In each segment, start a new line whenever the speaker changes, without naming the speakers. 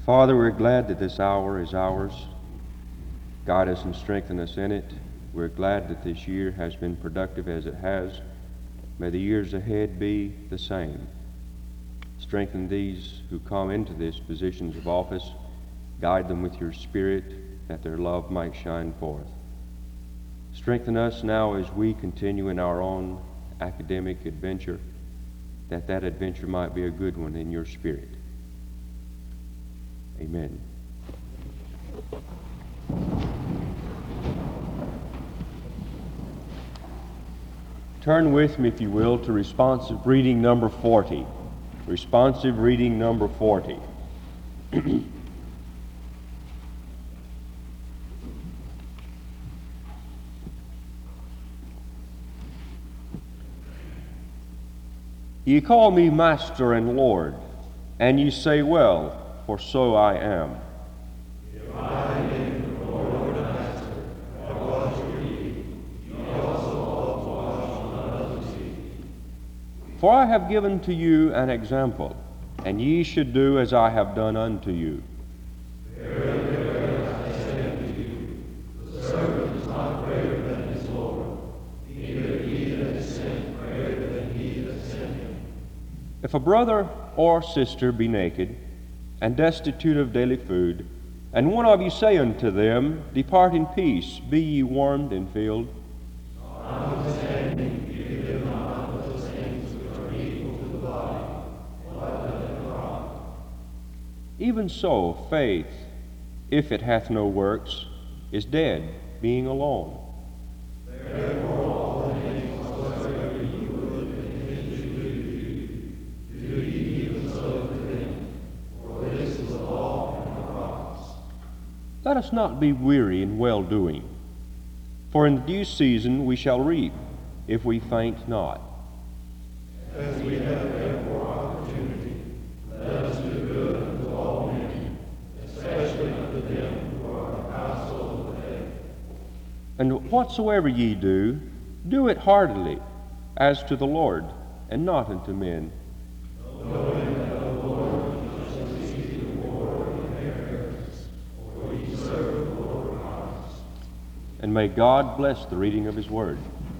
Father, we're glad that this hour is ours. Guide us and strengthen us in it. We're glad that this year has been productive as it has. May the years ahead be the same. Strengthen these who come into these positions of office. Guide them with your Spirit, that their love might shine forth. Strengthen us now as we continue in our own academic adventure, that adventure might be a good one in your Spirit. Amen. Turn with me, if you will, to responsive reading number 40. Responsive reading number 40. Ye call me Master and Lord, and ye say, well, for so I am.
If I am the Lord and Master, I wash your feet, ye also ought to wash one another's feet.
For I have given to you an example, and ye should do as I have done unto you.
Verily, verily, I say unto you, the servant is not greater than his Lord, neither he that is sent greater than he that sent him.
If a brother or sister be naked, and destitute of daily food, and one of you say unto them, depart in peace, be ye warmed and filled.
Notwithstanding, give them not those things which are equal to the body, what doth it profit?
Even so, faith, if it hath no works, is dead, being alone.
Therefore, all things whatsoever ye would that men should do to you, do ye even so to them. For this is the law and the prophets.
Let us not be weary in well-doing, for in due season we shall reap, if we faint not.
As we have therefore opportunity, let us do good unto all men, especially unto them who are of the household of faith.
And whatsoever ye do, do it heartily, as to the Lord, and not unto men.
Knowing that the Lord shall receive the reward of the inheritance, for ye serve the Lord of harvest.
And may God bless the reading of his word.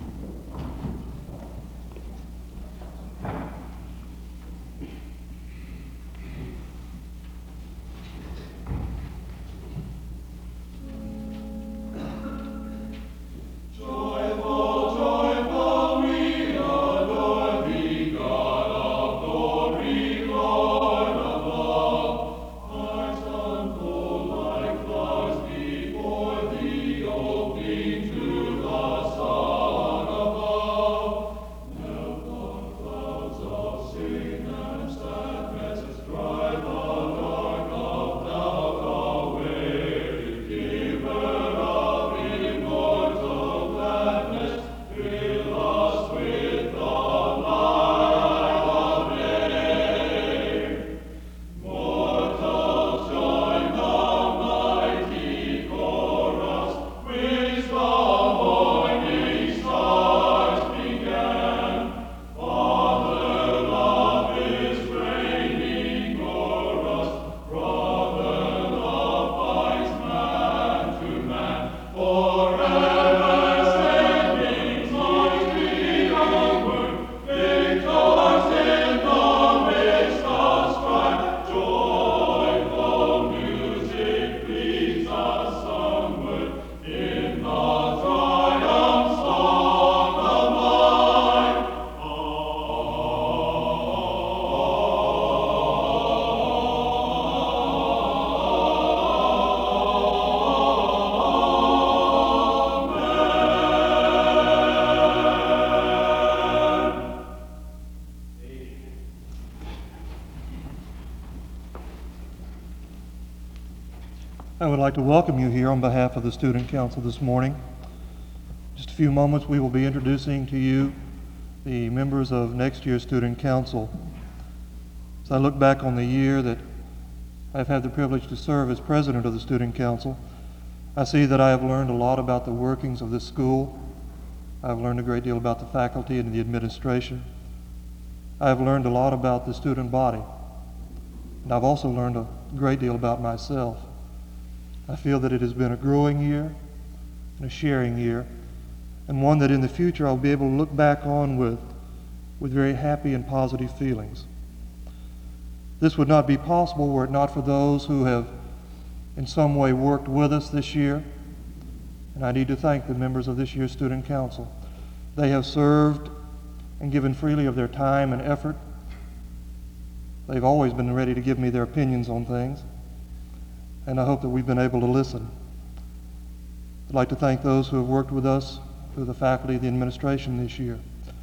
I would like to welcome you here on behalf of the Student Council this morning. In just a few moments, we will be introducing to you the members of next year's Student Council. As I look back on the year that I've had the privilege to serve as president of the Student Council, I see that I have learned a lot about the workings of this school. I've learned a great deal about the faculty and the administration. I've learned a lot about the student body. and I've also learned a great deal about myself. I feel that it has been a growing year and a sharing year, and one that in the future I'll be able to look back on with very happy and positive feelings. This would not be possible were it not for those who have in some way worked with us this year, and I need to thank the members of this year's Student Council. They have served and given freely of their time and effort. They've always been ready to give me their opinions on things, and I hope that we've been able to listen. I'd like to thank those who have worked with us through the faculty and the administration this year.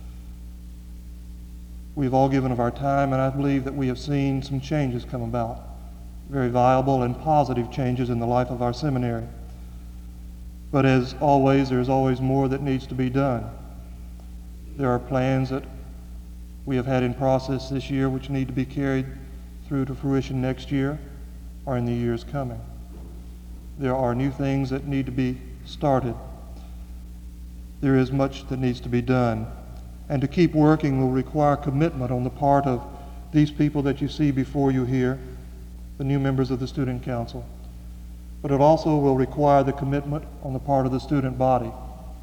We've all given of our time, and I believe that we have seen some changes come about, very viable and positive changes in the life of our seminary. But as always, there's always more that needs to be done. There are plans that we have had in process this year which need to be carried through to fruition next year or in the years coming. There are new things that need to be started. There is much that needs to be done. And to keep working will require commitment on the part of these people that you see before you here, the new members of the Student Council. But it also will require the commitment on the part of the student body.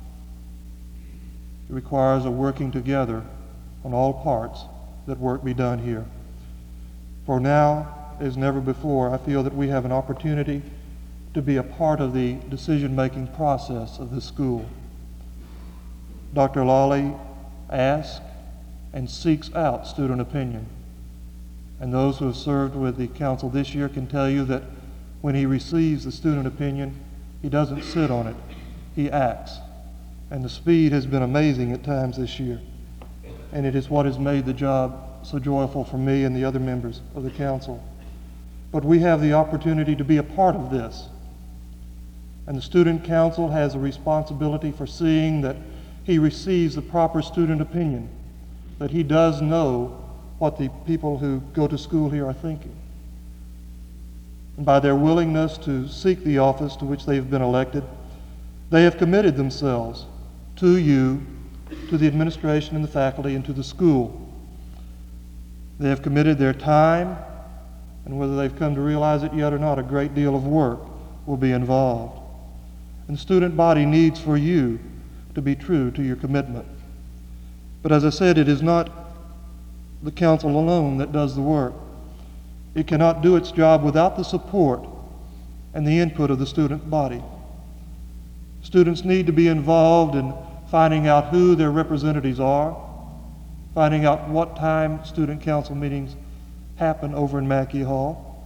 It requires a working together on all parts that work be done here. For now, as never before, I feel that we have an opportunity to be a part of the decision-making process of this school. Dr. Lawley asks and seeks out student opinion. And those who have served with the council this year can tell you that when he receives the student opinion, he doesn't sit on it, he acts. And the speed has been amazing at times this year. And it is what has made the job so joyful for me and the other members of the council. But we have the opportunity to be a part of this. And the Student Council has a responsibility for seeing that he receives the proper student opinion, that he does know what the people who go to school here are thinking. And by their willingness to seek the office to which they have been elected, they have committed themselves to you, to the administration and the faculty, and to the school. They have committed their time, and whether they've come to realize it yet or not, a great deal of work will be involved. And the student body needs for you to be true to your commitment. But as I said, it is not the council alone that does the work. It cannot do its job without the support and the input of the student body. Students need to be involved in finding out who their representatives are, finding out what time student council meetings happen over in Mackey Hall.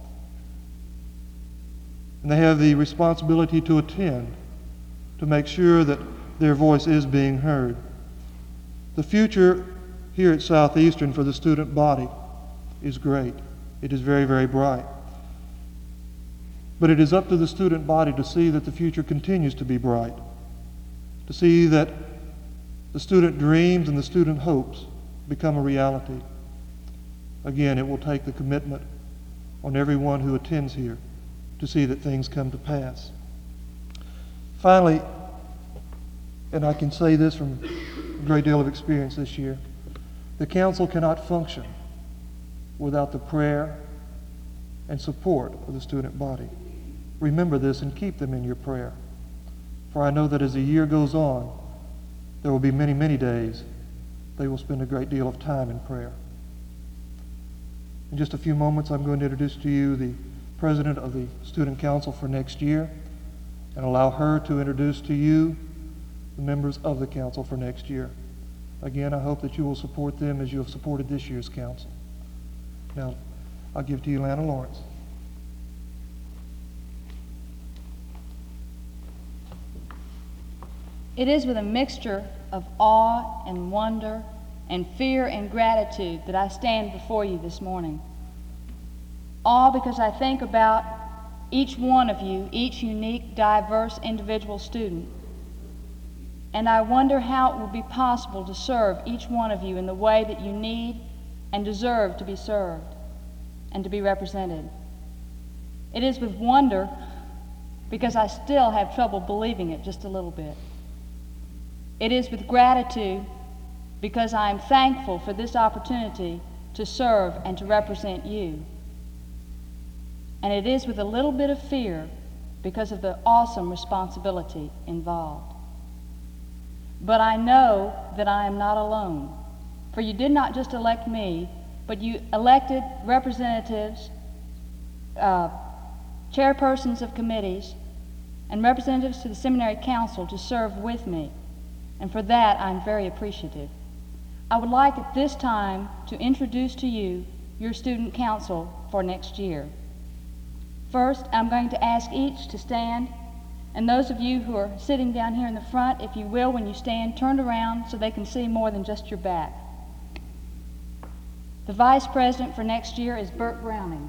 And they have the responsibility to attend, to make sure that their voice is being heard. The future here at Southeastern for the student body is great. It is very, very bright. But it is up to the student body to see that the future continues to be bright, to see that the student dreams and the student hopes become a reality. Again, it will take the commitment on everyone who attends here to see that things come to pass. Finally, and I can say this from a great deal of experience this year, the council cannot function without the prayer and support of the student body. Remember this and keep them in your prayer. For I know that as the year goes on, there will be many, many days they will spend a great deal of time in prayer. In just a few moments, I'm going to introduce to you the president of the Student Council for next year and allow her to introduce to you the members of the council for next year. Again, I hope that you will support them as you have supported this year's council. Now, I'll give to you Lana Lawrence.
It is with a mixture of awe and wonder and fear and gratitude that I stand before you this morning. Awe because I think about each one of you, each unique, diverse individual student. And I wonder how it will be possible to serve each one of you in the way that you need and deserve to be served and to be represented. It is with wonder because I still have trouble believing it just a little bit. It is with gratitude because I am thankful for this opportunity to serve and to represent you. and it is with a little bit of fear because of the awesome responsibility involved. But I know that I am not alone, for you did not just elect me, but you elected representatives, chairpersons of committees, and representatives to the seminary council to serve with me, and for that I'm very appreciative. I would like at this time to introduce to you your student council for next year. First, I'm going to ask each to stand, and those of you who are sitting down here in the front, if you will, when you stand, turn around so they can see more than just your back. The vice president for next year is Bert Browning.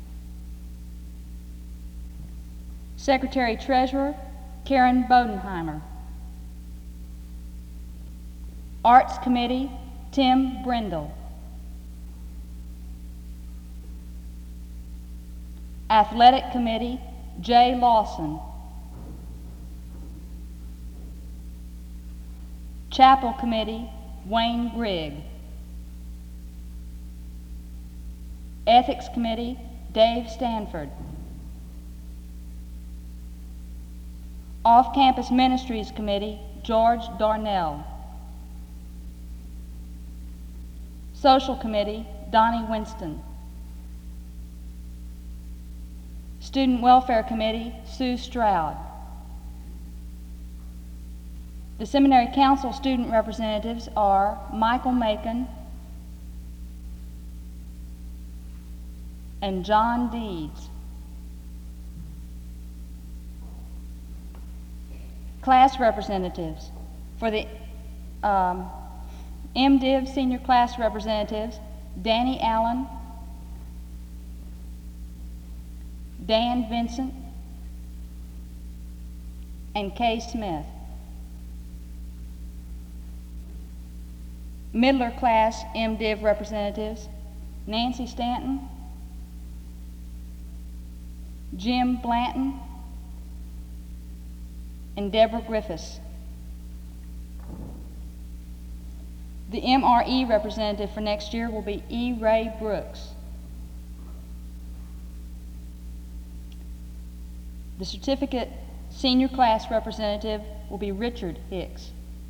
Secretary-treasurer, Karen Bodenheimer. Arts committee, Tim Brindle. Athletic committee, Jay Lawson. Chapel committee, Wayne Grigg. Ethics committee, Dave Stanford. Off-campus ministries committee, George Darnell. Social committee, Donnie Winston. Student welfare committee, Sue Stroud. The seminary council student representatives are Michael Macon and John Deeds. Class representatives. For the MDiv senior class representatives, Danny Allen, Dan Vincent, and Kay Smith. Midler class MDiv representatives, Nancy Stanton, Jim Blanton, and Deborah Griffiths. The MRE representative for next year will be E. Ray Brooks. The certificate senior class representative will be Richard Hicks.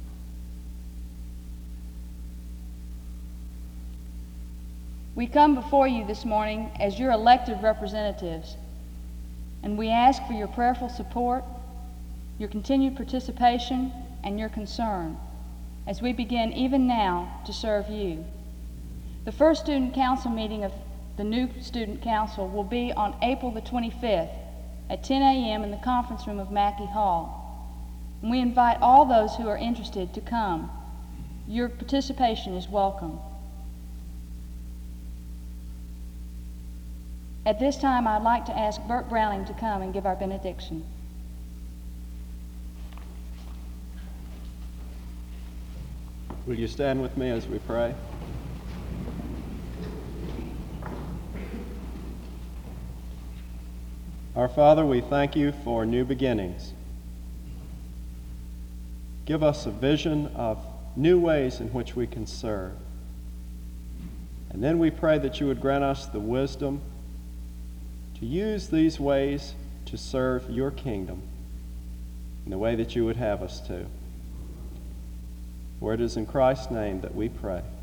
We come before you this morning as your elected representatives, and we ask for your prayerful support, your continued participation, and your concern as we begin even now to serve you. The first student council meeting of the new student council will be on April the 25th at 10 a.m. in the conference room of Mackey Hall. And we invite all those who are interested to come. Your participation is welcome. At this time, I'd like to ask Bert Browning to come and give our benediction.
Will you stand with me as we pray? Our Father, we thank you for new beginnings. Give us a vision of new ways in which we can serve. And then we pray that you would grant us the wisdom to use these ways to serve your kingdom in the way that you would have us to. For it is in Christ's name that we pray.